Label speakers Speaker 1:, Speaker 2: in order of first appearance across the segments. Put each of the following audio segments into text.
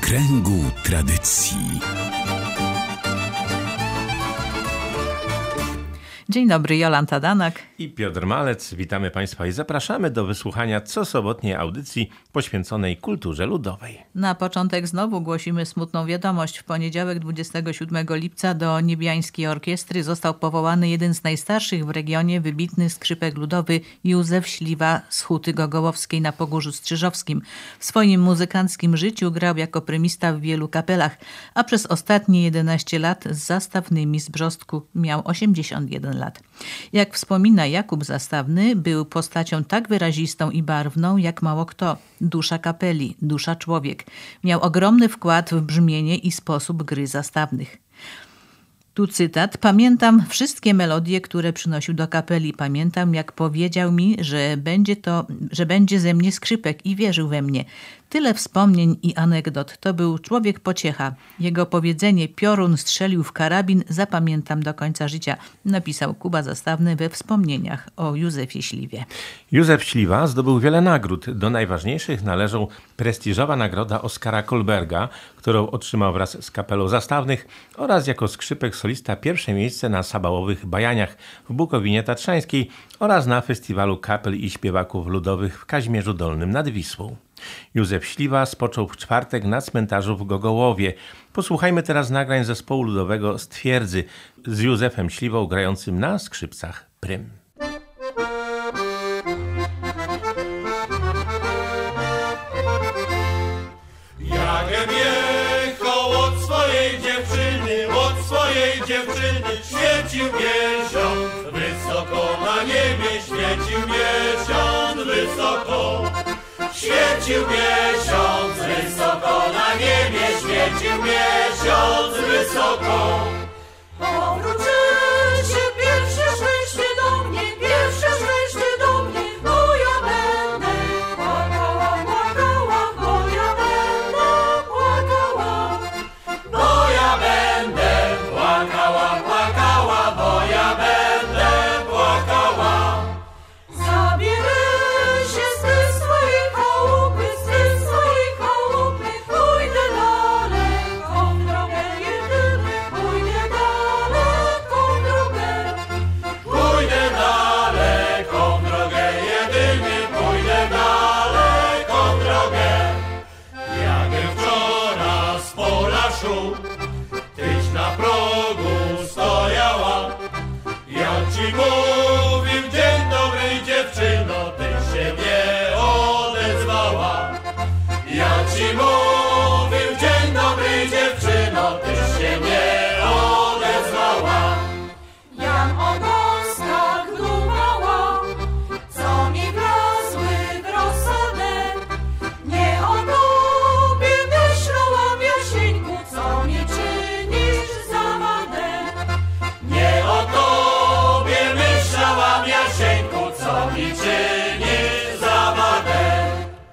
Speaker 1: kręgu tradycji.
Speaker 2: Dzień dobry, Jolanta Danak
Speaker 3: i Piotr Malec. Witamy Państwa i zapraszamy do wysłuchania cosobotniej audycji poświęconej kulturze ludowej.
Speaker 2: Na początek znowu głosimy smutną wiadomość. W poniedziałek 27 lipca do Niebiańskiej Orkiestry został powołany jeden z najstarszych w regionie wybitny skrzypek ludowy Józef Śliwa z Huty Gogołowskiej na Pogórzu Strzyżowskim. W swoim muzykanckim życiu grał jako prymista w wielu kapelach, a przez ostatnie 11 lat z Zastawnymi z Brzostku miał 81 lat. Jak wspomina Jakub Zastawny, był postacią tak wyrazistą i barwną jak mało kto. Dusza kapeli, dusza człowiek. Miał ogromny wkład w brzmienie i sposób gry zastawnych. Tu cytat. Pamiętam wszystkie melodie, które przynosił do kapeli. Pamiętam, jak powiedział mi, że będzie ze mnie skrzypek i wierzył we mnie. Tyle wspomnień i anegdot. To był człowiek pociecha. Jego powiedzenie piorun strzelił w karabin zapamiętam do końca życia. Napisał Kuba Zastawny we wspomnieniach o Józefie Śliwie.
Speaker 3: Józef Śliwa zdobył wiele nagród. Do najważniejszych należą prestiżowa nagroda Oskara Kolberga, którą otrzymał wraz z kapelą Zastawnych, oraz jako skrzypek solista pierwsze miejsce na sabałowych bajaniach w Bukowinie Tatrzańskiej oraz na festiwalu kapel i śpiewaków ludowych w Kazimierzu Dolnym nad Wisłą. Józef Śliwa spoczął w czwartek na cmentarzu w Gogołowie. Posłuchajmy teraz nagrań zespołu ludowego z Twierdzy z Józefem Śliwą grającym na skrzypcach prym.
Speaker 4: Jakem jechał od swojej dziewczyny, świecił miesiąc, wysoko na niebie świecił miesiąc, wysoko. Świecił miesiąc, wysoko na niebie, świecił miesiąc, wysoko. Powrócicie, pierwsze szliście do mnie, bo ja będę płakała, bo ja będę płakała. Bo ja będę płakała, bo ja będę płakała. Zabierę się z tej swojej chałupy, pójdę daleką drogę jedyny, pójdę daleką drogę. Pójdę daleką drogę jedyny, pójdę daleką drogę. Jak wczoraj z pola szum, tyś na progu stojała. Ja ci mówił dzień dobry dziewczyno, ty się nie odezwała. Ja ci mówił dzień dobry dziewczyno, ty się nie odezwała. Jam o gostach dumała, co mi wlazły w rozsadę. Nie o tobie myślałam, Jasieńku, co mi czynisz zamadę. Nie o tobie myślałam, Jasieńku, co mi czynisz zamadę.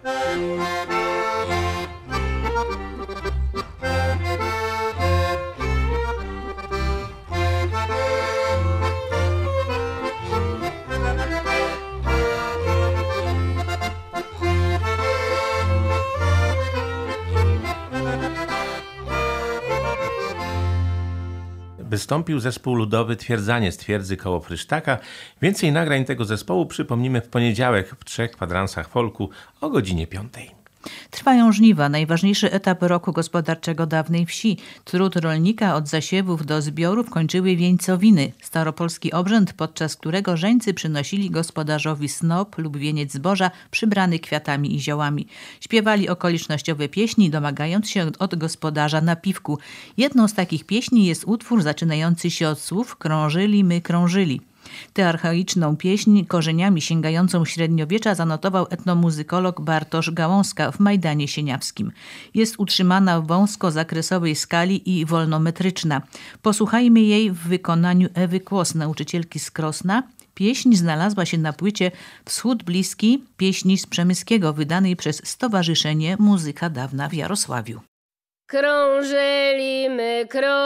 Speaker 3: Wystąpił zespół ludowy Twierdzanie z Twierdzy koło Frysztaka. Więcej nagrań tego zespołu przypomnimy w poniedziałek w 3 kwadransach folku o godzinie 5.
Speaker 2: Trwają żniwa, najważniejszy etap roku gospodarczego dawnej wsi. Trud rolnika od zasiewów do zbiorów kończyły wieńcowiny, staropolski obrzęd, podczas którego żeńcy przynosili gospodarzowi snop lub wieniec zboża przybrany kwiatami i ziołami. Śpiewali okolicznościowe pieśni, domagając się od gospodarza napiwku. Jedną z takich pieśni jest utwór zaczynający się od słów „Krążyli my krążyli”. Tę archaiczną pieśń, korzeniami sięgającą średniowiecza, zanotował etnomuzykolog Bartosz Gałązka w Majdanie Sieniawskim. Jest utrzymana w wąskozakresowej skali i wolnometryczna. Posłuchajmy jej w wykonaniu Ewy Kłos, nauczycielki z Krosna. Pieśń znalazła się na płycie Wschód Bliski, pieśni z Przemyskiego, wydanej przez Stowarzyszenie Muzyka Dawna w Jarosławiu.
Speaker 5: Krążyli my,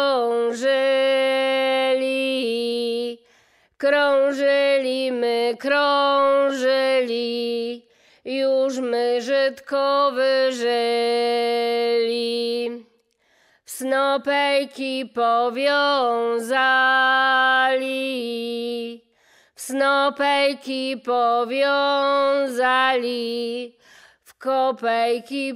Speaker 5: krążyli, krążyli my, krążyli, już my Żydko wyżyli. snopejki powiązali, w snopejki powiązali, w kopejki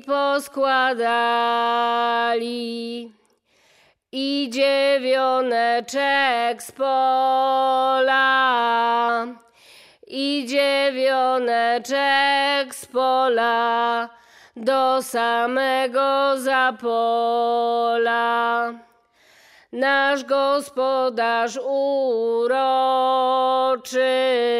Speaker 5: poskładali. I dziewiąteczek z pola, i dziewiąteczek z pola, do samego zapola. Nasz gospodarz uroczy,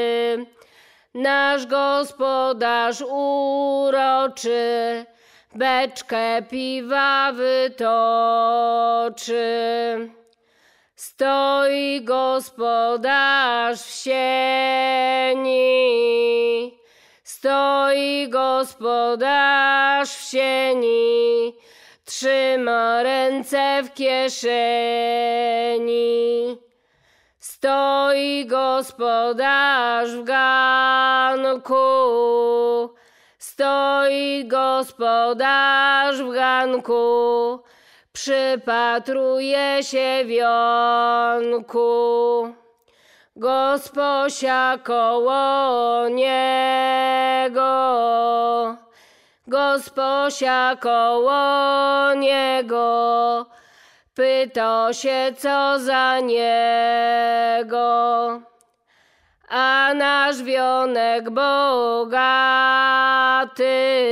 Speaker 5: nasz gospodarz uroczy, beczkę piwa wytoczy. Stoi gospodarz w sieni, stoi gospodarz w sieni, trzyma ręce w kieszeni. Stoi gospodarz w ganku, stoi gospodarz w ganku, przypatruje się wionku. Gosposia koło niego, gosposia koło niego, pyta się co za niego. A nasz wionek bogaty,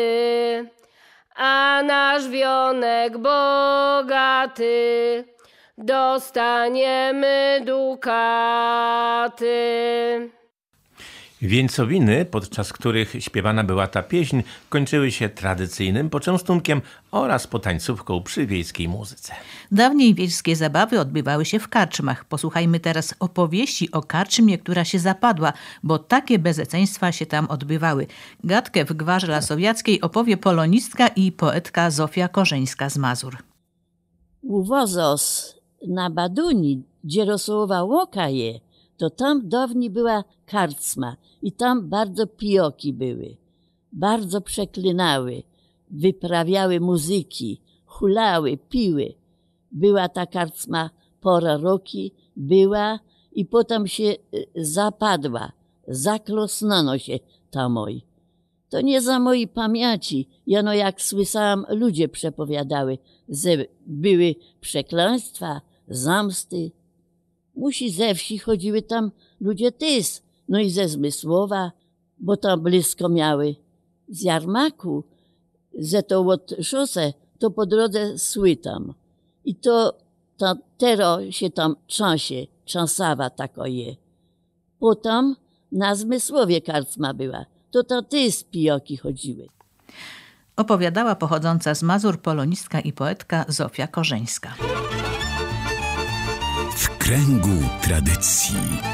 Speaker 5: a nasz wionek bogaty, dostaniemy dukaty.
Speaker 3: Wieńcowiny, podczas których śpiewana była ta pieśń, kończyły się tradycyjnym poczęstunkiem oraz potańcówką przy wiejskiej muzyce.
Speaker 2: Dawniej wiejskie zabawy odbywały się w karczmach. Posłuchajmy teraz opowieści o karczmie, która się zapadła, bo takie bezeceństwa się tam odbywały. Gadkę w Gwarze Lasowiackiej opowie polonistka i poetka Zofia Korzeńska z Mazur.
Speaker 6: Uwozos na Baduni, gdzie rosła łoka je, to tam dawniej była karczma i tam bardzo pijoki były. Bardzo przeklinały, wyprawiały muzyki, hulały, piły. Była ta karczma pora roki, była i potem się zapadła. Zaklosnano się tamoj. To nie za mojej pamięci. Jano jak słyszałam, ludzie przepowiadały, że były przekleństwa, zamsty. Musi ze wsi chodziły tam ludzie tys, no i ze Zmysłowa, bo tam blisko miały. Z Jarmaku, że to od szosy, to po drodze szły tam. I to tero się tam trzęsawa tako je. Potem na Zmysłowie karczma była, to tam tys pijoki chodziły.
Speaker 2: Opowiadała pochodząca z Mazur polonistka i poetka Zofia Korzeńska.
Speaker 1: W kręgu tradycji.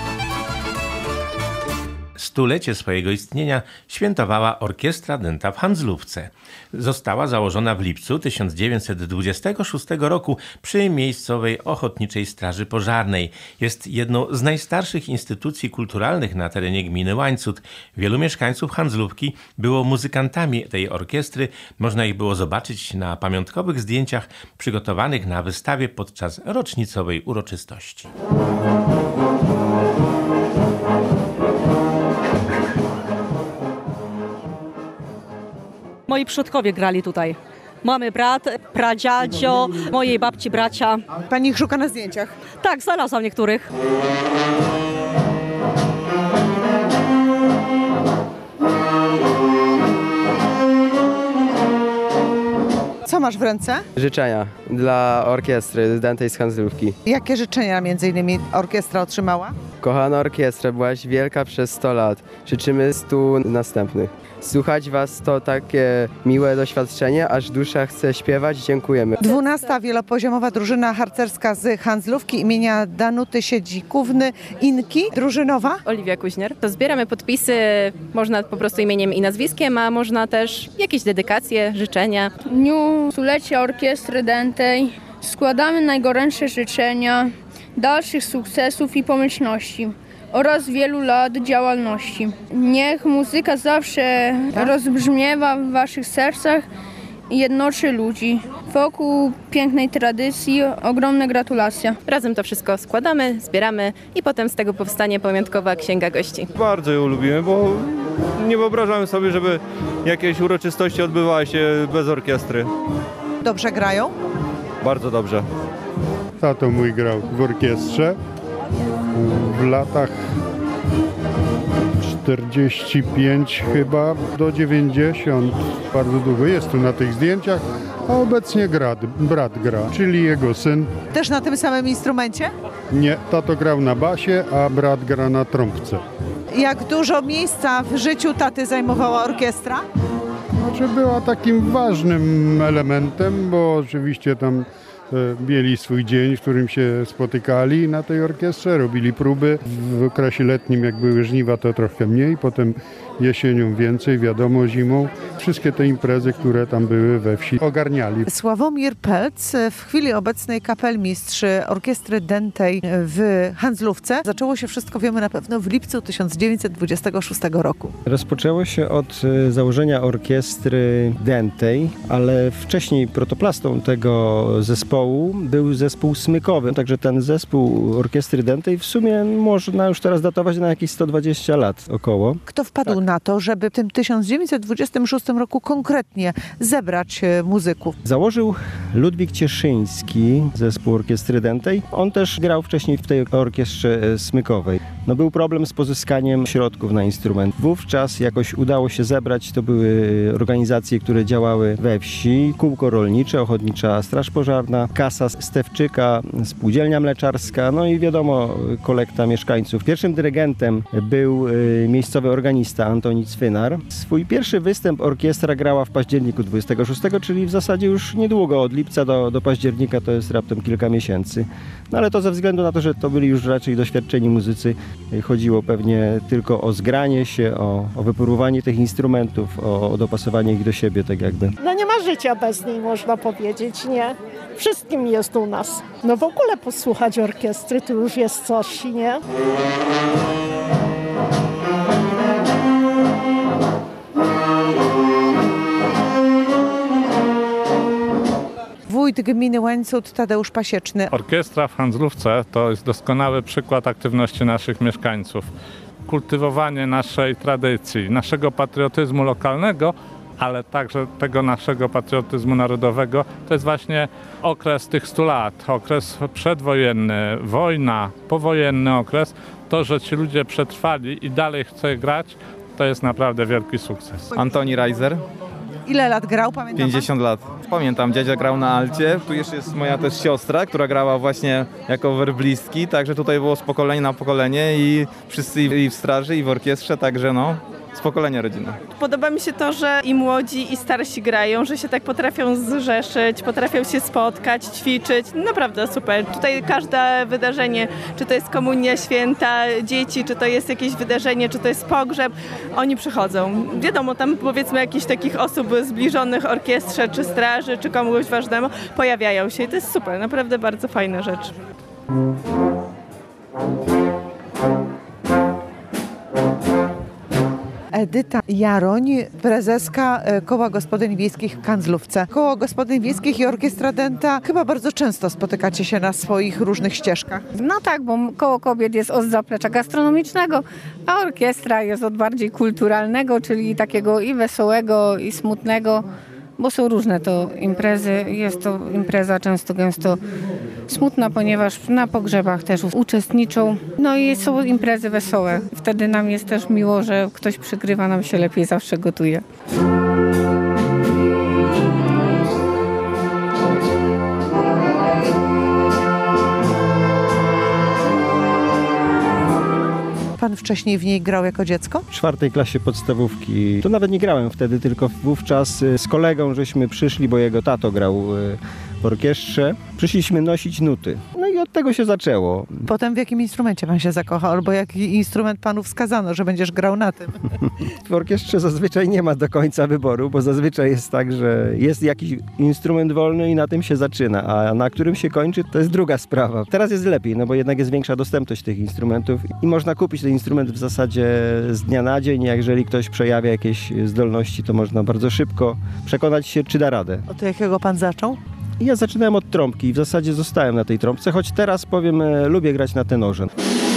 Speaker 3: Stulecie swojego istnienia świętowała Orkiestra Dęta w Handlówce. Została założona w lipcu 1926 roku przy miejscowej Ochotniczej Straży Pożarnej. Jest jedną z najstarszych instytucji kulturalnych na terenie gminy Łańcut. Wielu mieszkańców Handlówki było muzykantami tej orkiestry. Można ich było zobaczyć na pamiątkowych zdjęciach przygotowanych na wystawie podczas rocznicowej uroczystości.
Speaker 7: Moi przodkowie grali tutaj. Mamy brat, pradziadzio, mojej babci bracia.
Speaker 8: Pani ich szuka na zdjęciach?
Speaker 7: Tak, znalazłam niektórych.
Speaker 8: Co masz w ręce?
Speaker 9: Życzenia dla orkiestry Dętej z Handlówki.
Speaker 8: Jakie życzenia między innymi orkiestra otrzymała?
Speaker 9: Kochana orkiestra, byłaś wielka przez 100 lat. Życzymy 100 następnych. Słuchać was to takie miłe doświadczenie, aż dusza chce śpiewać. Dziękujemy.
Speaker 8: 12. wielopoziomowa drużyna harcerska z Handlówki imienia Danuty Siedzikówny Inki. Drużynowa?
Speaker 10: Oliwia Kuźniar. To zbieramy podpisy, można po prostu imieniem i nazwiskiem, a można też jakieś dedykacje, życzenia.
Speaker 11: W dniu stulecia Orkiestry Dętej składamy najgorętsze życzenia dalszych sukcesów i pomyślności oraz wielu lat działalności. Niech muzyka zawsze rozbrzmiewa w waszych sercach jednoczy ludzi. Wokół pięknej tradycji ogromne gratulacje.
Speaker 10: Razem to wszystko składamy, zbieramy i potem z tego powstanie pamiątkowa księga gości.
Speaker 12: Bardzo ją lubimy, bo nie wyobrażamy sobie, żeby jakieś uroczystości odbywały się bez orkiestry.
Speaker 8: Dobrze grają?
Speaker 12: Bardzo dobrze.
Speaker 13: Tato mój grał w orkiestrze w latach 45 chyba do 90. Bardzo długo jest tu na tych zdjęciach, a obecnie brat gra, czyli jego syn.
Speaker 8: Też na tym samym instrumencie?
Speaker 13: Nie, tato grał na basie, a brat gra na trąbce.
Speaker 8: Jak dużo miejsca w życiu taty zajmowała orkiestra?
Speaker 13: Znaczy była takim ważnym elementem, bo oczywiście tam mieli swój dzień, w którym się spotykali na tej orkiestrze, robili próby. W okresie letnim, jak były żniwa, to trochę mniej, potem jesienią więcej, wiadomo, zimą. Wszystkie te imprezy, które tam były we wsi, ogarniali.
Speaker 8: Sławomir Pelc, w chwili obecnej kapelmistrz orkiestry dętej w Handzlówce. Zaczęło się wszystko, wiemy na pewno, w lipcu 1926 roku.
Speaker 14: Rozpoczęło się od założenia orkiestry dętej, ale wcześniej protoplastą tego zespołu był zespół smykowy. Także ten zespół orkiestry dętej w sumie można już teraz datować na jakieś 120 lat około.
Speaker 8: Kto wpadł na to, żeby w tym 1926 roku konkretnie zebrać muzyków?
Speaker 14: Założył Ludwik Cieszyński, zespół orkiestry dętej. On też grał wcześniej w tej orkiestrze smykowej. No był problem z pozyskaniem środków na instrument. Wówczas jakoś udało się zebrać, to były organizacje, które działały we wsi, kółko rolnicze, Ochotnicza Straż Pożarna, Kasa Stewczyka, Spółdzielnia Mleczarska, no i wiadomo, kolekta mieszkańców. Pierwszym dyrygentem był miejscowy organista Antoni Cwynar. Swój pierwszy występ orkiestra grała w październiku 26, czyli w zasadzie już niedługo, od lipca do października to jest raptem kilka miesięcy. No ale to ze względu na to, że to byli już raczej doświadczeni muzycy, chodziło pewnie tylko o zgranie się, o wypróbowanie tych instrumentów, o dopasowanie ich do siebie, tak jakby.
Speaker 15: No nie ma życia bez niej, można powiedzieć, nie? Wszystkim jest u nas. No w ogóle posłuchać orkiestry to już jest coś, nie?
Speaker 8: Wójt gminy Łańcut Tadeusz Pasieczny.
Speaker 16: Orkiestra w Handzlówce to jest doskonały przykład aktywności naszych mieszkańców. Kultywowanie naszej tradycji, naszego patriotyzmu lokalnego, ale także tego naszego patriotyzmu narodowego. To jest właśnie okres tych 100 lat, okres przedwojenny, wojna, powojenny okres. To, że ci ludzie przetrwali i dalej chce grać, to jest naprawdę wielki sukces.
Speaker 17: Antoni Reiser.
Speaker 8: Ile lat grał, pamiętam?
Speaker 17: 50 lat. Pamiętam, dziadzia grał na alcie. Tu jeszcze jest moja też siostra, która grała właśnie jako werblistki, także tutaj było z pokolenia na pokolenie i wszyscy i w straży, i w orkiestrze, także no, z pokolenia rodziny.
Speaker 18: Podoba mi się to, że i młodzi, i starsi grają, że się tak potrafią zrzeszyć, potrafią się spotkać, ćwiczyć. Naprawdę super. Tutaj każde wydarzenie, czy to jest komunia święta dzieci, czy to jest jakieś wydarzenie, czy to jest pogrzeb, oni przychodzą. Wiadomo, tam powiedzmy jakichś takich osób zbliżonych orkiestrze, czy straży, czy komuś ważnemu pojawiają się i to jest super. Naprawdę bardzo fajna rzecz.
Speaker 8: Edyta Jaroń, prezeska Koła Gospodyń Wiejskich w Handzlówce. Koło Gospodyń Wiejskich i Orkiestra Dęta chyba bardzo często spotykacie się na swoich różnych ścieżkach.
Speaker 19: No tak, bo Koło Kobiet jest od zaplecza gastronomicznego, a orkiestra jest od bardziej kulturalnego, czyli takiego i wesołego, i smutnego, bo są różne to imprezy. Jest to impreza często gęsto smutna, ponieważ na pogrzebach też uczestniczą. No i są imprezy wesołe. Wtedy nam jest też miło, że ktoś przygrywa, nam się lepiej zawsze gotuje.
Speaker 8: Pan wcześniej w niej grał jako dziecko?
Speaker 14: W 4. klasie podstawówki. To nawet nie grałem wtedy, tylko wówczas z kolegą żeśmy przyszli, bo jego tato grał w orkiestrze. Przyszliśmy nosić nuty. No i od tego się zaczęło.
Speaker 8: Potem w jakim instrumencie pan się zakochał, albo jaki instrument panu wskazano, że będziesz grał na tym?
Speaker 14: W orkiestrze zazwyczaj nie ma do końca wyboru, bo zazwyczaj jest tak, że jest jakiś instrument wolny i na tym się zaczyna, a na którym się kończy, to jest druga sprawa. Teraz jest lepiej, no bo jednak jest większa dostępność tych instrumentów i można kupić ten instrument w zasadzie z dnia na dzień. Jeżeli ktoś przejawia jakieś zdolności, to można bardzo szybko przekonać się, czy da radę.
Speaker 8: Od jakiego pan zaczął?
Speaker 14: Ja zaczynałem od trąbki i w zasadzie zostałem na tej trąbce, choć teraz powiem, lubię grać na tenorze.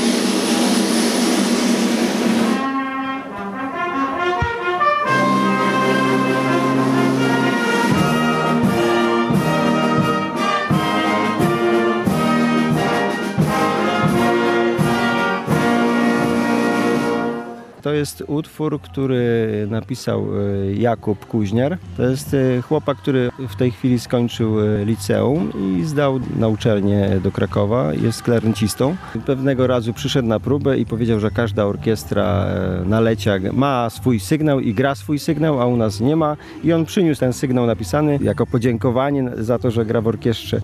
Speaker 14: To jest utwór, który napisał Jakub Kuźniar. To jest chłopak, który w tej chwili skończył liceum i zdał na uczelnię do Krakowa. Jest klarnecistą. Pewnego razu przyszedł na próbę i powiedział, że każda orkiestra na leciach ma swój sygnał i gra swój sygnał, a u nas nie ma. I on przyniósł ten sygnał napisany jako podziękowanie za to, że gra w orkiestrze.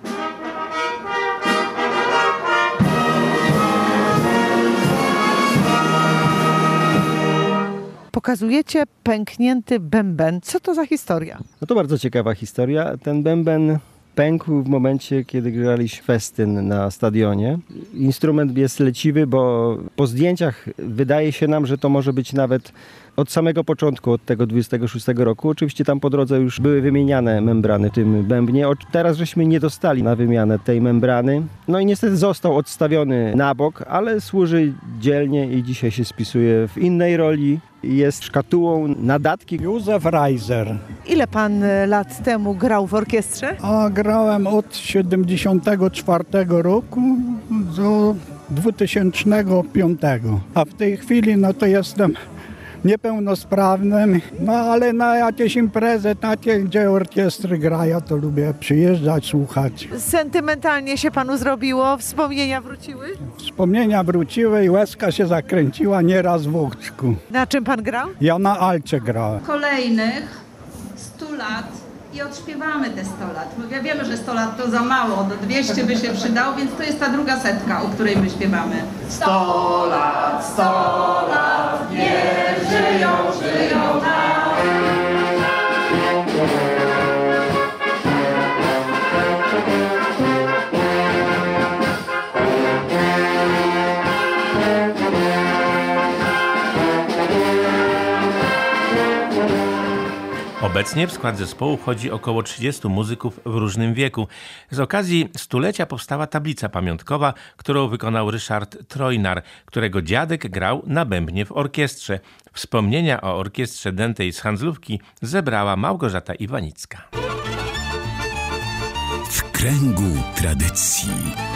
Speaker 8: Pokazujecie pęknięty bęben. Co to za historia?
Speaker 14: No to bardzo ciekawa historia. Ten bęben pękł w momencie, kiedy graliśmy festyn na stadionie. Instrument jest leciwy, bo po zdjęciach wydaje się nam, że to może być nawet od samego początku, od tego 26 roku. Oczywiście tam po drodze już były wymieniane membrany w tym bębnie. Teraz żeśmy nie dostali na wymianę tej membrany. No i niestety został odstawiony na bok, ale służy dzielnie i dzisiaj się spisuje w innej roli. Jest szkatułą na datki.
Speaker 20: Józef Reiser.
Speaker 8: Ile pan lat temu grał w orkiestrze?
Speaker 20: Grałem od 74 roku do 2005. A w tej chwili no to jestem niepełnosprawnym, no ale na jakieś imprezy takie, gdzie orkiestry grają, to lubię przyjeżdżać, słuchać.
Speaker 8: Sentymentalnie się panu zrobiło? Wspomnienia wróciły?
Speaker 20: Wspomnienia wróciły i łezka się zakręciła nieraz w oczku.
Speaker 8: Na czym pan grał?
Speaker 20: Ja na alcie grałem.
Speaker 21: Kolejnych 100 lat i odśpiewamy te 100 lat. Bo ja wiemy, że 100 lat to za mało, do 200 by się przydało, więc to jest ta druga setka, o której my śpiewamy. 100 lat, niech żyją, żyją nam.
Speaker 3: Obecnie w skład zespołu wchodzi około 30 muzyków w różnym wieku. Z okazji stulecia powstała tablica pamiątkowa, którą wykonał Ryszard Trojnar, którego dziadek grał na bębnie w orkiestrze. Wspomnienia o orkiestrze dętej z Handlówki zebrała Małgorzata Iwanicka.
Speaker 1: W kręgu tradycji.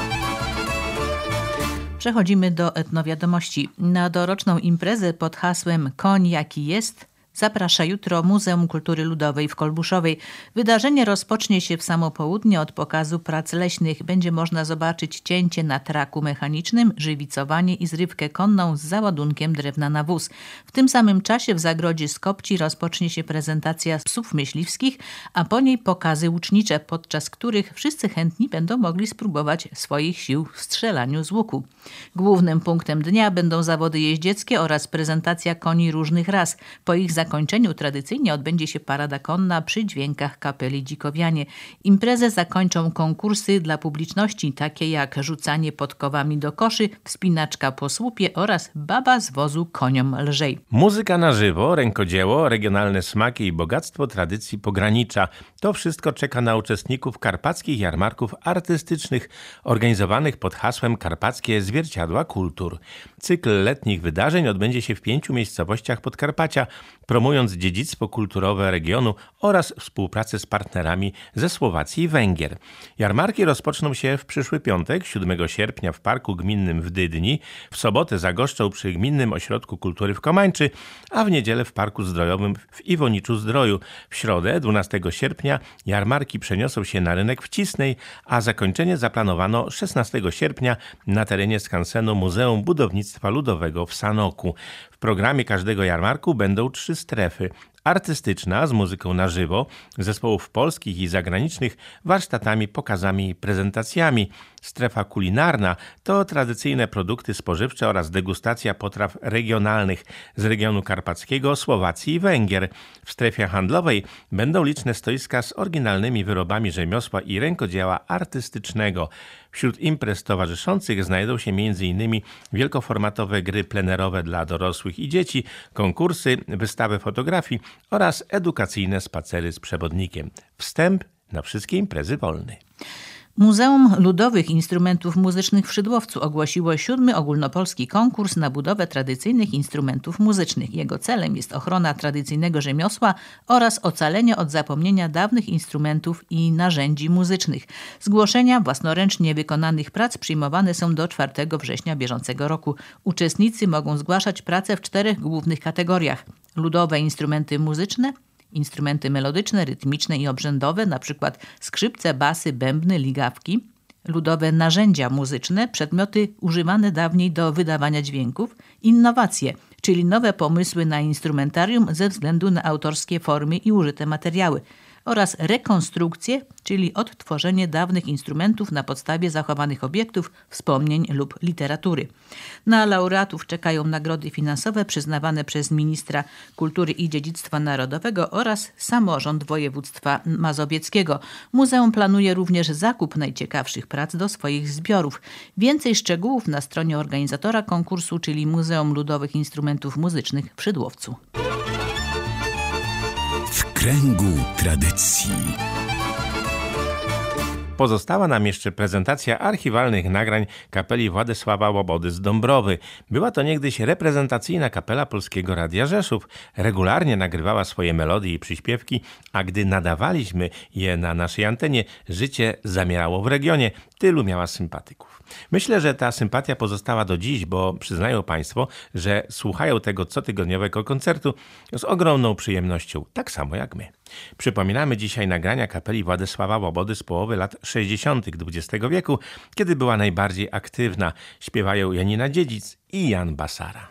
Speaker 2: Przechodzimy do etnowiadomości. Na doroczną imprezę pod hasłem Koń jaki jest zaprasza jutro Muzeum Kultury Ludowej w Kolbuszowej. Wydarzenie rozpocznie się w samo południe od pokazu prac leśnych. Będzie można zobaczyć cięcie na traku mechanicznym, żywicowanie i zrywkę konną z załadunkiem drewna na wóz. W tym samym czasie w zagrodzie Skopci rozpocznie się prezentacja psów myśliwskich, a po niej pokazy łucznicze, podczas których wszyscy chętni będą mogli spróbować swoich sił w strzelaniu z łuku. Głównym punktem dnia będą zawody jeździeckie oraz prezentacja koni różnych ras. Po ich zakończeniu tradycyjnie odbędzie się parada konna przy dźwiękach kapeli Dzikowianie. Imprezę zakończą konkursy dla publiczności, takie jak rzucanie podkowami do koszy, wspinaczka po słupie oraz baba z wozu koniom lżej.
Speaker 3: Muzyka na żywo, rękodzieło, regionalne smaki i bogactwo tradycji pogranicza. To wszystko czeka na uczestników karpackich jarmarków artystycznych organizowanych pod hasłem Karpackie Zwierciadła Kultur. Cykl letnich wydarzeń odbędzie się w 5 miejscowościach Podkarpacia, promując dziedzictwo kulturowe regionu oraz współpracę z partnerami ze Słowacji i Węgier. Jarmarki rozpoczną się w przyszły piątek, 7 sierpnia w Parku Gminnym w Dydni, w sobotę zagoszczą przy Gminnym Ośrodku Kultury w Komańczy, a w niedzielę w Parku Zdrojowym w Iwoniczu-Zdroju. W środę, 12 sierpnia, jarmarki przeniosą się na rynek w Cisnej, a zakończenie zaplanowano 16 sierpnia na terenie skansenu Muzeum Budownictwa Ludowego w Sanoku. W programie każdego jarmarku będą 3 strefy: artystyczna z muzyką na żywo, zespołów polskich i zagranicznych, warsztatami, pokazami i prezentacjami. Strefa kulinarna to tradycyjne produkty spożywcze oraz degustacja potraw regionalnych z regionu karpackiego, Słowacji i Węgier. W strefie handlowej będą liczne stoiska z oryginalnymi wyrobami rzemiosła i rękodzieła artystycznego. Wśród imprez towarzyszących znajdą się m.in. wielkoformatowe gry plenerowe dla dorosłych i dzieci, konkursy, wystawy fotografii oraz edukacyjne spacery z przewodnikiem. Wstęp na wszystkie imprezy wolny.
Speaker 2: Muzeum Ludowych Instrumentów Muzycznych w Szydłowcu ogłosiło 7. ogólnopolski konkurs na budowę tradycyjnych instrumentów muzycznych. Jego celem jest ochrona tradycyjnego rzemiosła oraz ocalenie od zapomnienia dawnych instrumentów i narzędzi muzycznych. Zgłoszenia własnoręcznie wykonanych prac przyjmowane są do 4 września bieżącego roku. Uczestnicy mogą zgłaszać prace w 4 głównych kategoriach: ludowe instrumenty muzyczne, instrumenty melodyczne, rytmiczne i obrzędowe, np. skrzypce, basy, bębny, ligawki, ludowe narzędzia muzyczne, przedmioty używane dawniej do wydawania dźwięków, innowacje, czyli nowe pomysły na instrumentarium ze względu na autorskie formy i użyte materiały, oraz rekonstrukcje, czyli odtworzenie dawnych instrumentów na podstawie zachowanych obiektów, wspomnień lub literatury. Na laureatów czekają nagrody finansowe przyznawane przez ministra kultury i dziedzictwa narodowego oraz samorząd województwa mazowieckiego. Muzeum planuje również zakup najciekawszych prac do swoich zbiorów. Więcej szczegółów na stronie organizatora konkursu, czyli Muzeum Ludowych Instrumentów Muzycznych w Szydłowcu.
Speaker 1: W kręgu tradycji.
Speaker 3: Pozostała nam jeszcze prezentacja archiwalnych nagrań kapeli Władysława Łobody z Dąbrowy. Była to niegdyś reprezentacyjna kapela Polskiego Radia Rzeszów. Regularnie nagrywała swoje melodie i przyśpiewki, a gdy nadawaliśmy je na naszej antenie, życie zamierało w regionie. Tylu miała sympatyków. Myślę, że ta sympatia pozostała do dziś, bo przyznają Państwo, że słuchają tego cotygodniowego koncertu z ogromną przyjemnością, tak samo jak my. Przypominamy dzisiaj nagrania kapeli Władysława Łobody z połowy lat 60. XX wieku, kiedy była najbardziej aktywna. Śpiewają Janina Dziedzic i Jan Basara.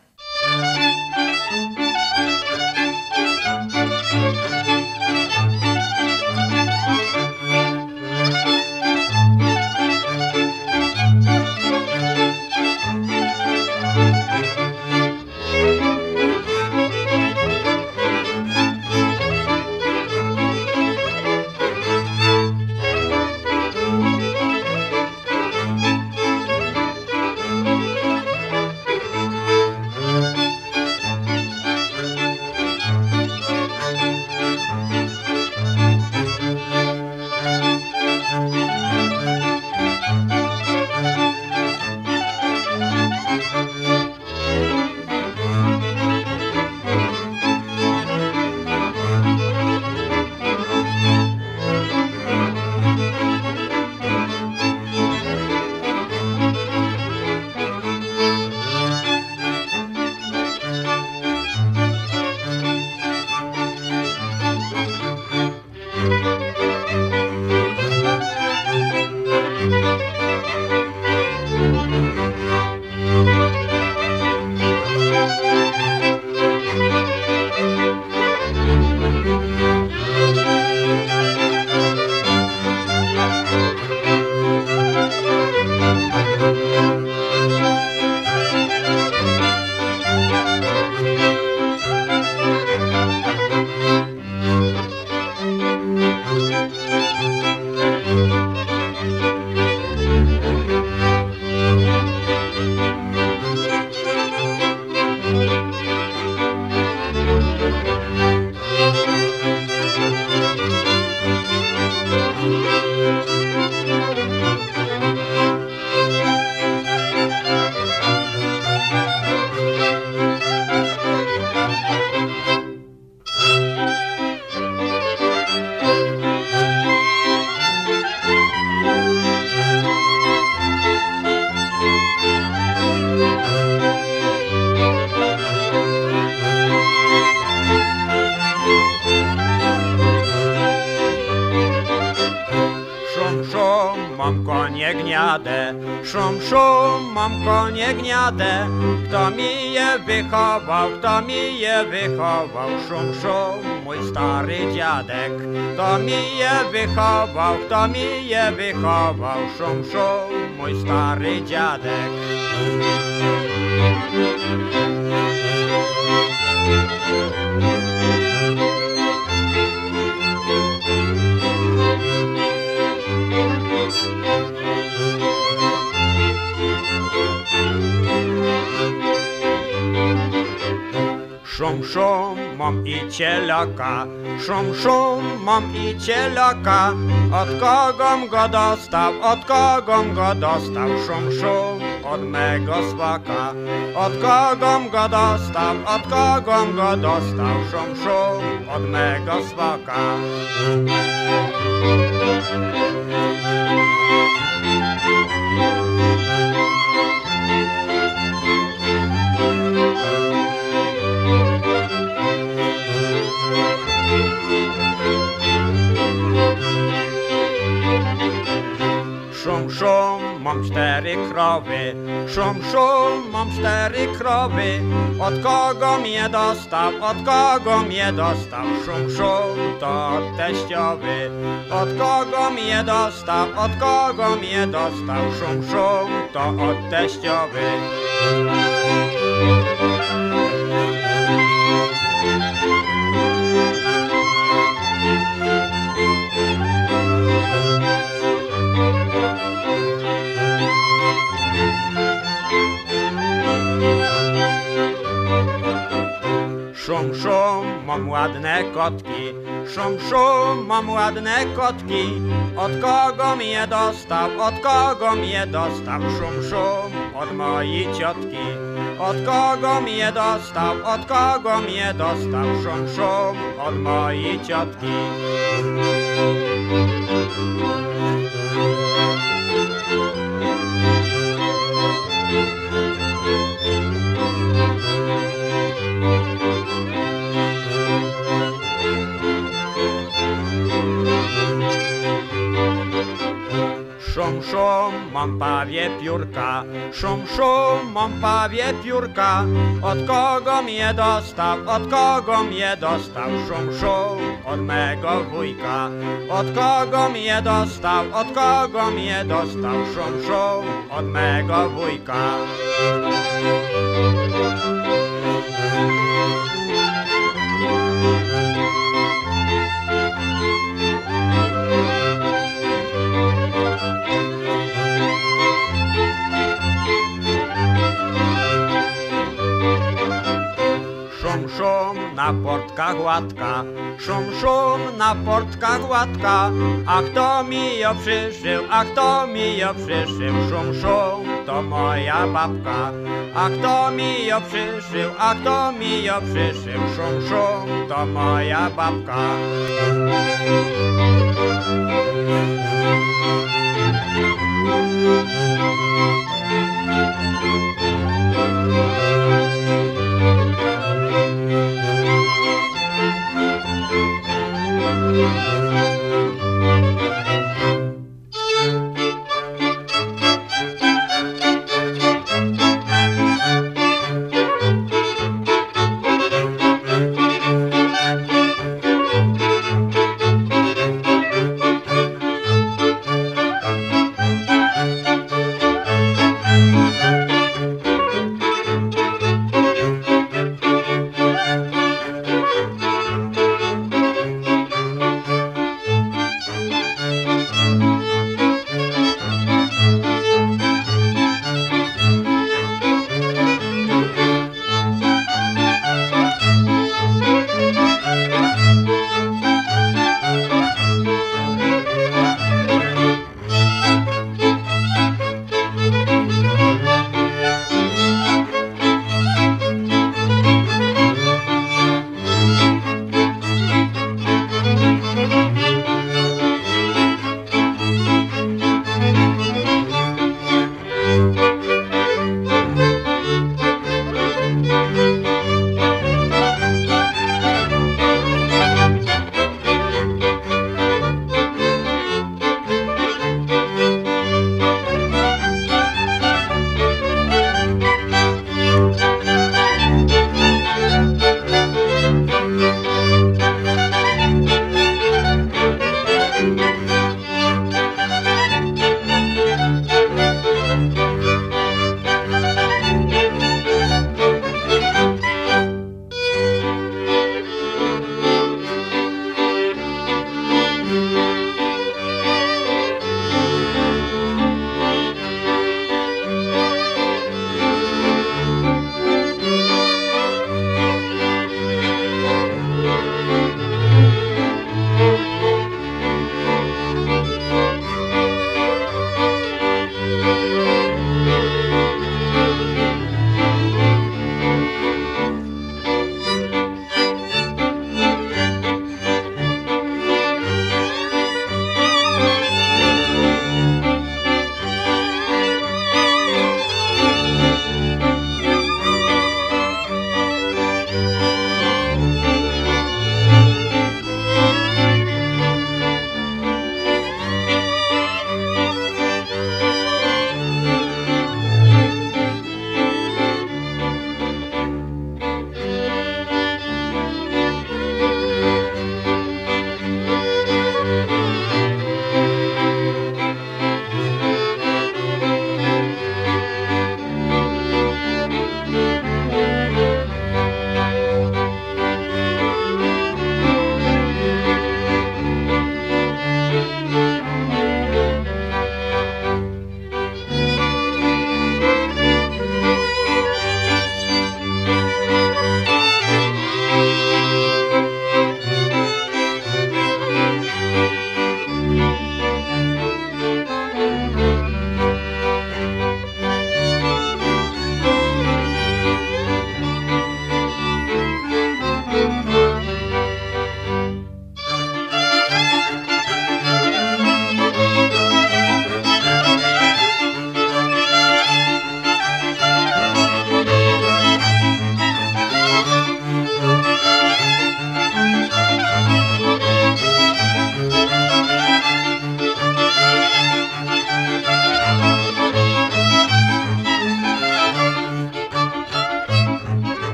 Speaker 4: Szum, szum, mam konie gniade, kto mi je wychował, kto mi je wychował. Szum, szum, mój stary dziadek, kto mi je wychował, kto mi je wychował. Szum, szum, mój stary dziadek. Szum, szum, mam i cielaka, szum, szum, mam i cielaka. Od kogom go dostał, od kogom go dostał. Szum, szum, od mego swaka. Od kogom go dostał, od kogom go dostał. Szum, szum, od mego swaka. Szum, szum, mam 4 krowy, szum, szum, mam 4 krowy. Od kogo mnie dostał, od kogo mnie dostał. Szum, szum, to od teściowy. Od kogo mnie dostał, od kogo mnie dostał. Szum, szum, to od teściowy. Szum, szum, mam ładne kotki, szum, szum, mam ładne kotki. Od kogo mnie dostał, od kogo mnie dostał. Szum, szum, od mojej ciotki. Od kogo mnie dostał, od kogo mnie dostał. Szum, szum, od mojej ciotki. Szum, szum, mam pawie piórka, szum, szum, mam pawie piórka. Od kogo mnie dostał, od kogo mnie dostał. Szum, szum, od mego wujka. Od kogo mnie dostał, od kogo mnie dostał. Szum, szum, od mego wujka. Szum, szum, na portkach łatka, szum, szum, na portkach łatka. A kto mi ją przyszył, a kto mi ją przyszył. Szum, szum, to moja babka. A kto mi ją przyszył, a kto mi ją przyszył. Szum, szum, to moja babka.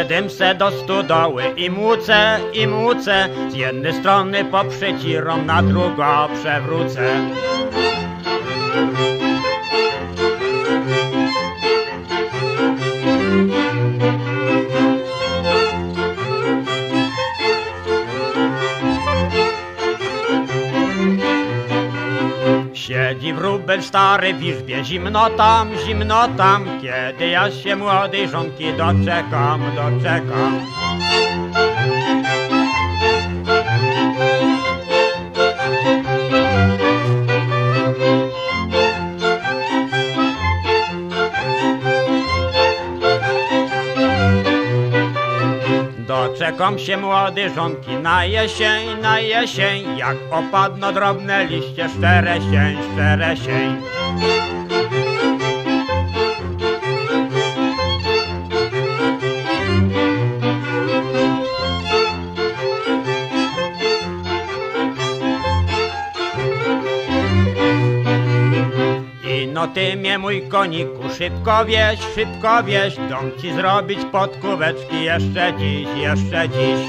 Speaker 4: Wszedłem se do stodoły i młócę, z jednej strony poprzecirom, na drugą przewrócę. Siedzi wróbel stary w izbie, zimno tam, kiedy ja się młodej żonki doczekam. Doczekam się młodej żonki na jesień, jak opadną drobne liście, szczeresień. No ty mnie, mój koniku, szybko wieź, dom ci zrobić podkóweczki jeszcze dziś.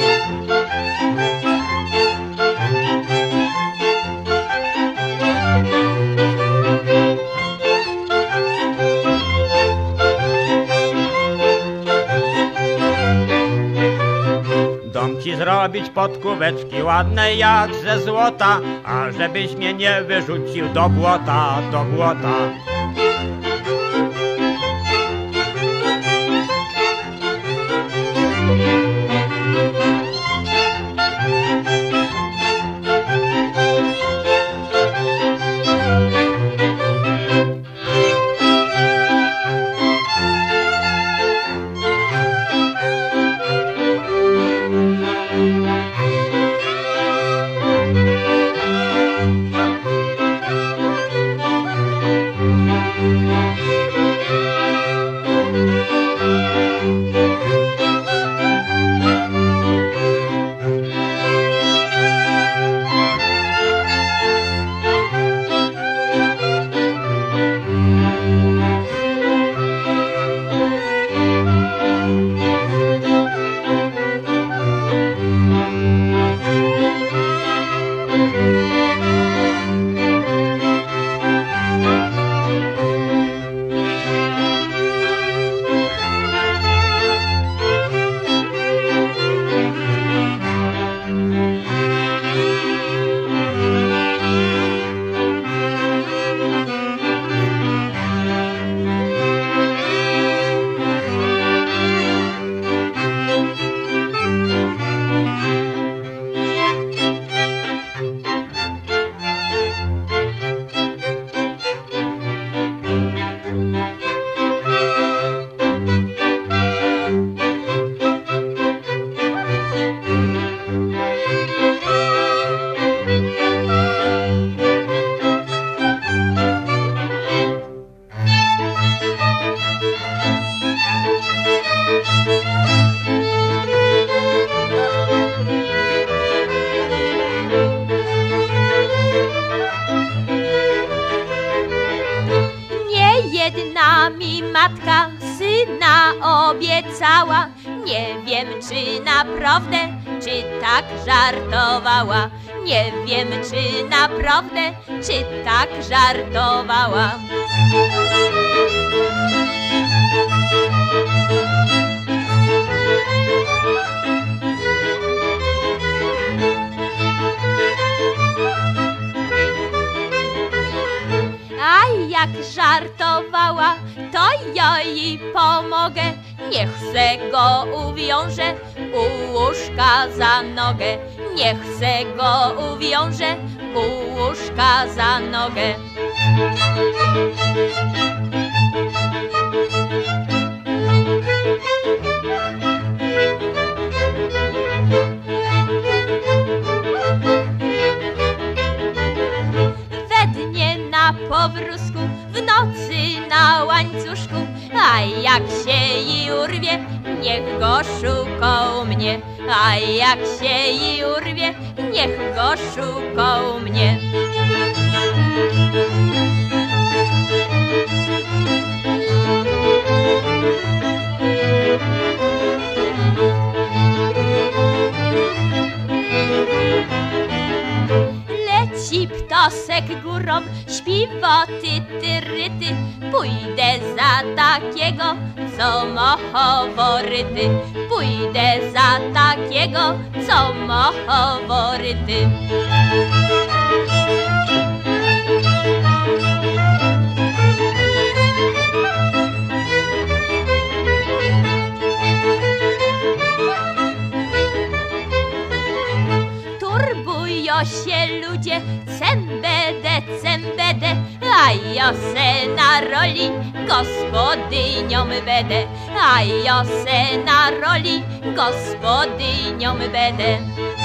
Speaker 4: Dom ci zrobić podkóweczki ładne jak ze złota, a żebyś mnie nie wyrzucił do błota.
Speaker 5: matka syna obiecała. Nie wiem, czy naprawdę, czy tak żartowała. Nie wiem, czy naprawdę, czy tak żartowała. A jak żartowała, to ja jej pomogę. Niech se go uwiąże u łóżka za nogę. Niech se go uwiąże u łóżka za nogę. We dnie na powrózku, w nocy na łańcuszku, a jak się jej urwie, niech go szukał mnie. A jak się jej urwie, niech go szukał mnie. grom, śpiwoty, tyryty. Pójdę za takiego, co ma faworyty. Pójdę za takiego, co ma faworyty. Turbują się ludzie, cembedę, a ja se na roli gospodynią będę, a ja se na roli gospodynią będę.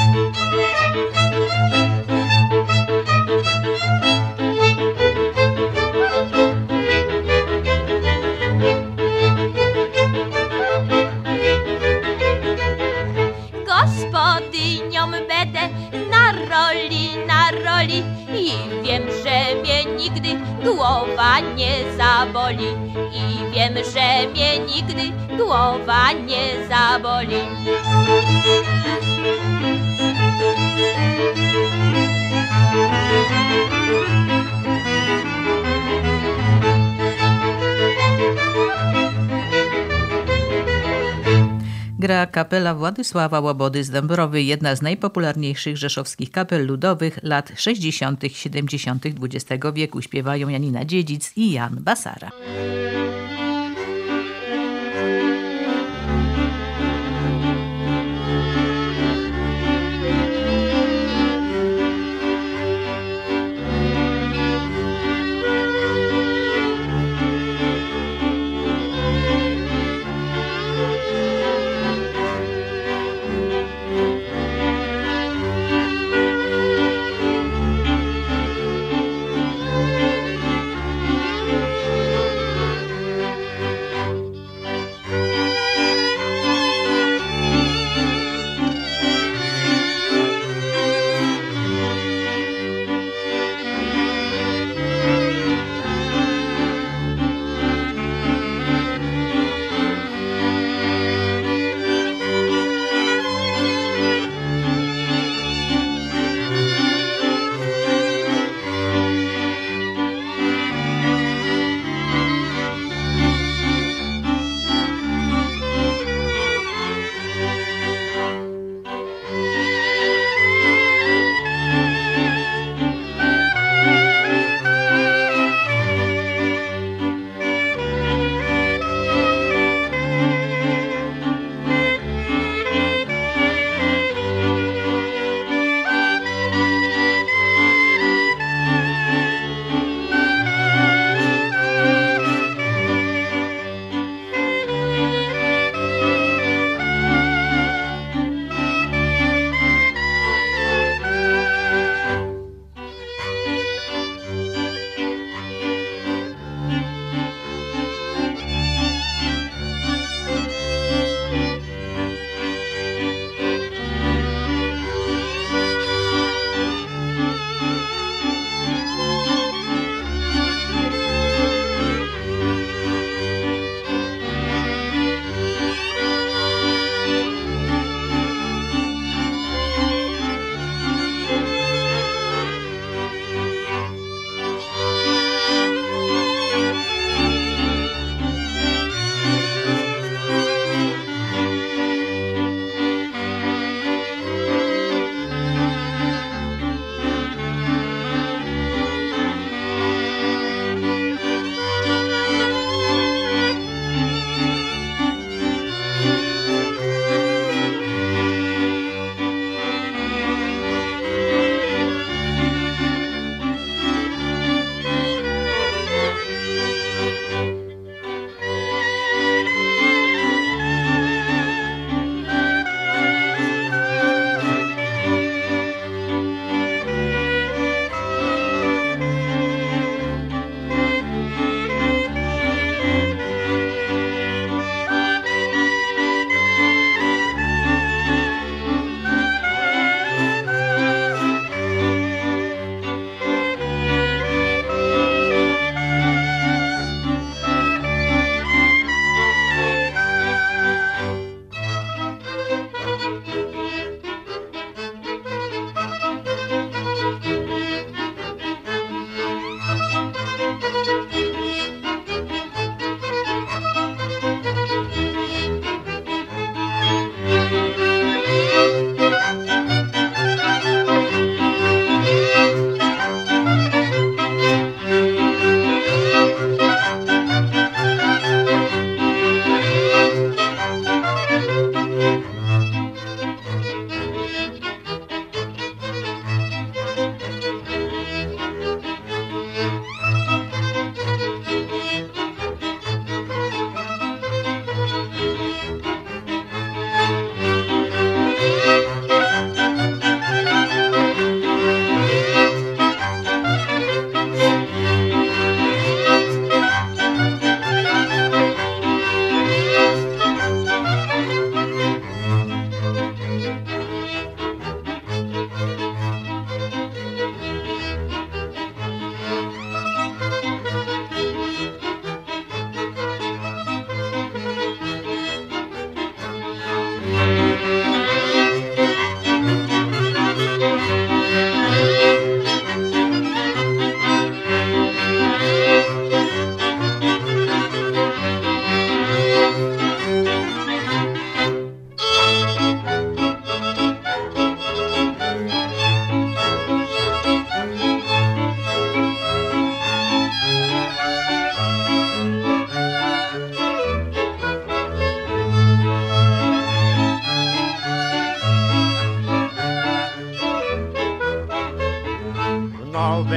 Speaker 5: Gospodynią będę na roli i wiem, że mnie nigdy głowa nie zaboli. I wiem, że mnie nigdy głowa nie zaboli.
Speaker 2: Gra kapela Władysława Łobody z Dąbrowy, jedna z najpopularniejszych rzeszowskich kapel ludowych lat 60., 70. XX wieku. Śpiewają Janina Dziedzic i Jan Basara.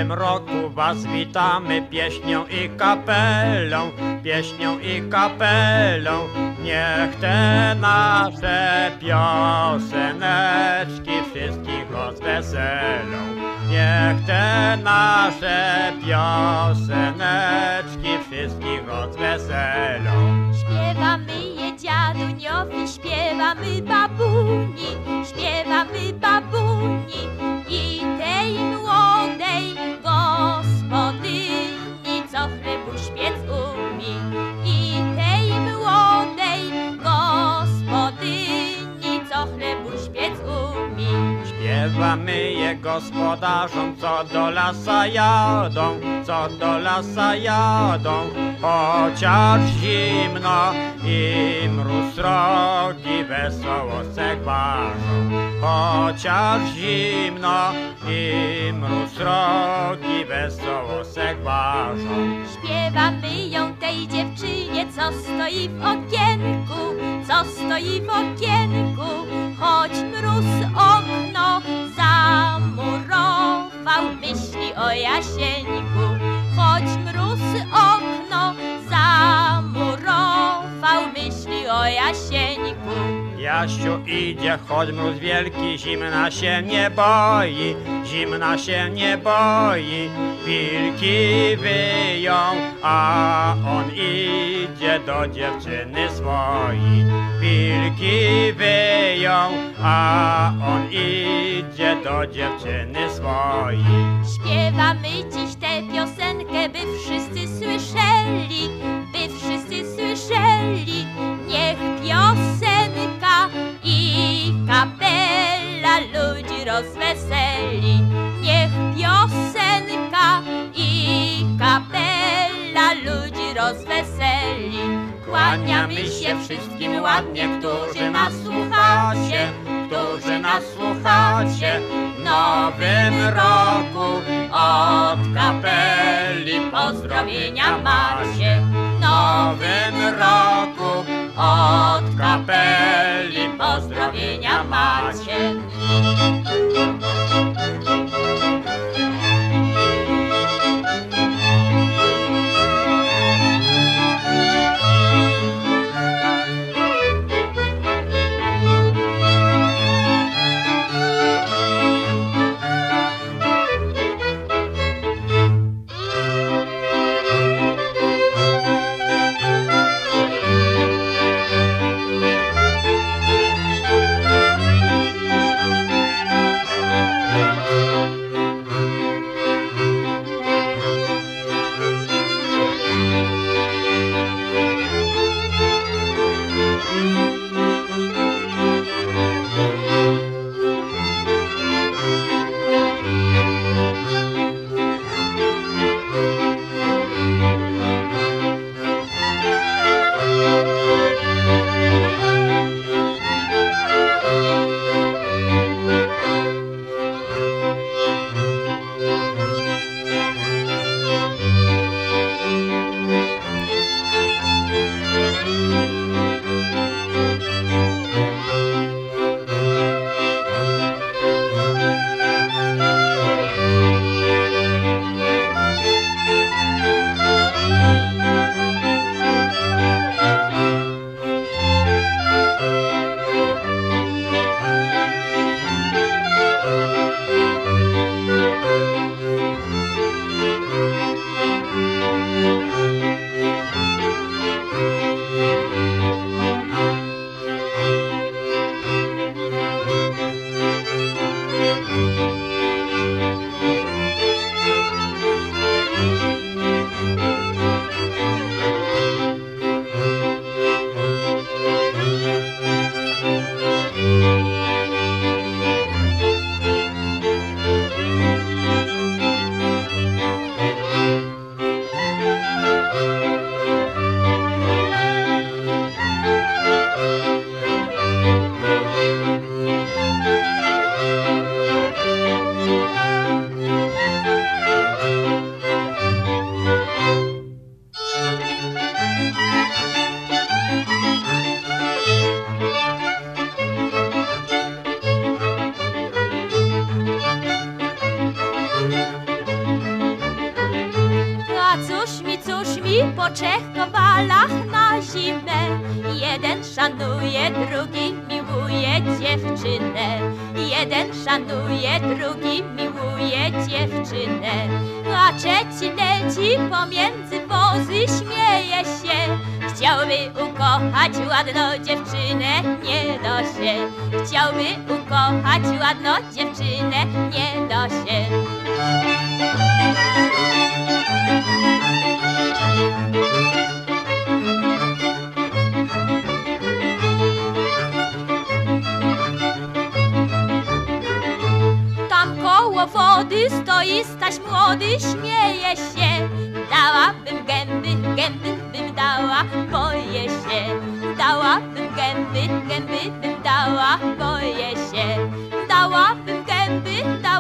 Speaker 4: nowym roku was witamy pieśnią i kapelą, pieśnią i kapelą. Niech te nasze pioseneczki wszystkich rozweselą. Niech te nasze pioseneczki wszystkich rozweselą.
Speaker 5: Śpiewamy je dziaduniowi, śpiewamy babuni, śpiewamy babuni i tej młodej gospodyni, co chlebuś piec umie. I tej młodej gospodyni, co chlebuś piec umie.
Speaker 4: Śpiewamy je gospodarzom, co do lasa jadą, co do lasa jadą. Chociaż zimno i mróz srogi wesoło se gwarzą. Chociaż zimno i mróz srogi wesoło se gwarzą.
Speaker 5: Śpiewamy ją tej dziewczynie, co stoi w okienku, co stoi w okienku. Choć mróz okno zamurował, myśli o Jasieńku. Choć mróz okno zamurował, myśli o Jasieńku.
Speaker 4: Jasiu idzie, choć mróz wielki, zimna się nie boi, zimna się nie boi. Wilki wyją, a on idzie do dziewczyny swojej. Wilki wyją, a on idzie do dziewczyny swojej.
Speaker 5: Śpiewamy dziś tę piosenkę, by wszyscy słyszeli, by wszyscy słyszeli. Niech piosenka i kapela ludzi rozweseli. Niech piosenka i kapela ludzi rozweseli.
Speaker 4: Kłaniamy się wszystkim ładnie, którzy nas słuchacie, którzy nas słuchacie. W nowym roku od kapeli pozdrowienia macie. W nowym roku od kapeli pozdrowienia macie.
Speaker 5: balach na zimę. Jeden szanuje, drugi miłuje dziewczynę. Jeden szanuje, drugi miłuje dziewczynę. A trzeci leci pomiędzy wozy, śmieje się. Chciałby ukochać ładną dziewczynę, nie da się. Chciałby ukochać ładną dziewczynę, nie da się. Tam koło wody stoi Staś młody, śmieje się. Dałabym gęby, gęby bym dała, boję się. Dałabym gęby, gęby bym dała, boję się. Dałabym gęby,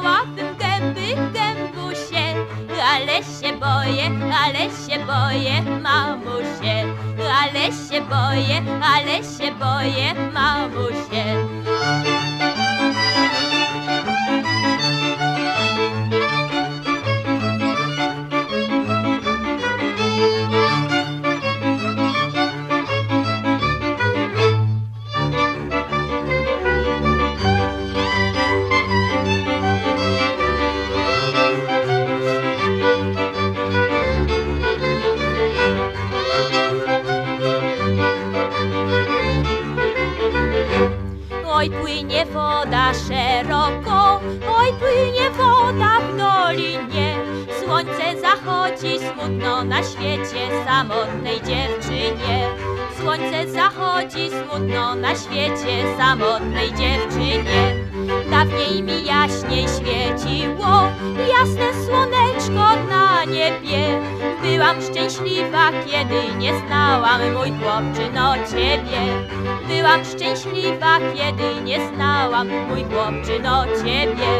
Speaker 5: gębusie. Ale się boję, mamusie. Ale się boję, mamusie. Oj, płynie woda szeroko, oj, płynie woda w dolinie. Słońce zachodzi smutno na świecie samotnej dziewczynie. Słońce zachodzi smutno na świecie samotnej dziewczynie. Dawniej mi jaśniej świeciło jasne słoneczko na niebie. Byłam szczęśliwa, kiedy nie znałam, mój chłopczyno, ciebie. Byłam szczęśliwa, kiedy nie znałam, mój chłopczyno, ciebie.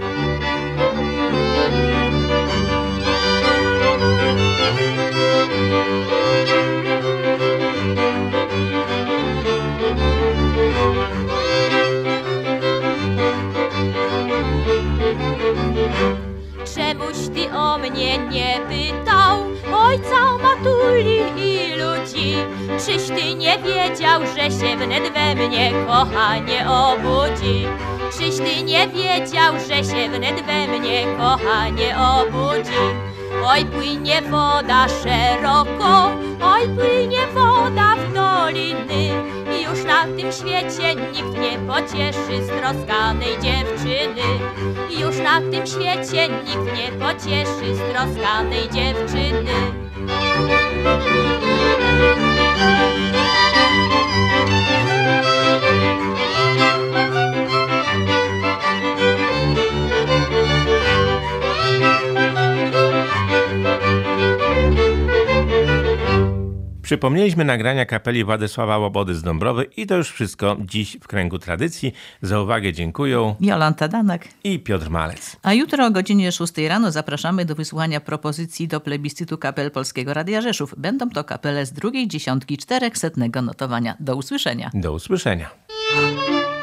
Speaker 5: Czemuś ty o mnie nie pytał, ojca, matuli i ludzi? Czyś ty nie wiedział, że się wnet we mnie kochanie obudzi? Czyś ty nie wiedział, że się wnet we mnie kochanie obudzi? Oj, płynie woda szeroko, oj, płynie woda w doliny. Już na tym świecie nikt nie pocieszy stroskanej dziewczyny. Już na tym świecie nikt nie pocieszy stroskanej dziewczyny.
Speaker 3: Przypomnieliśmy nagrania kapeli Władysława Łobody z Dąbrowy i to już wszystko dziś w Kręgu Tradycji. Za uwagę dziękuję
Speaker 2: Jolanta Danak
Speaker 3: i Piotr Malec.
Speaker 2: A jutro o godzinie 6 rano zapraszamy do wysłuchania propozycji do plebiscytu kapel Polskiego Radia Rzeszów. Będą to kapele z drugiej dziesiątki 400 notowania. Do usłyszenia.
Speaker 3: Do usłyszenia.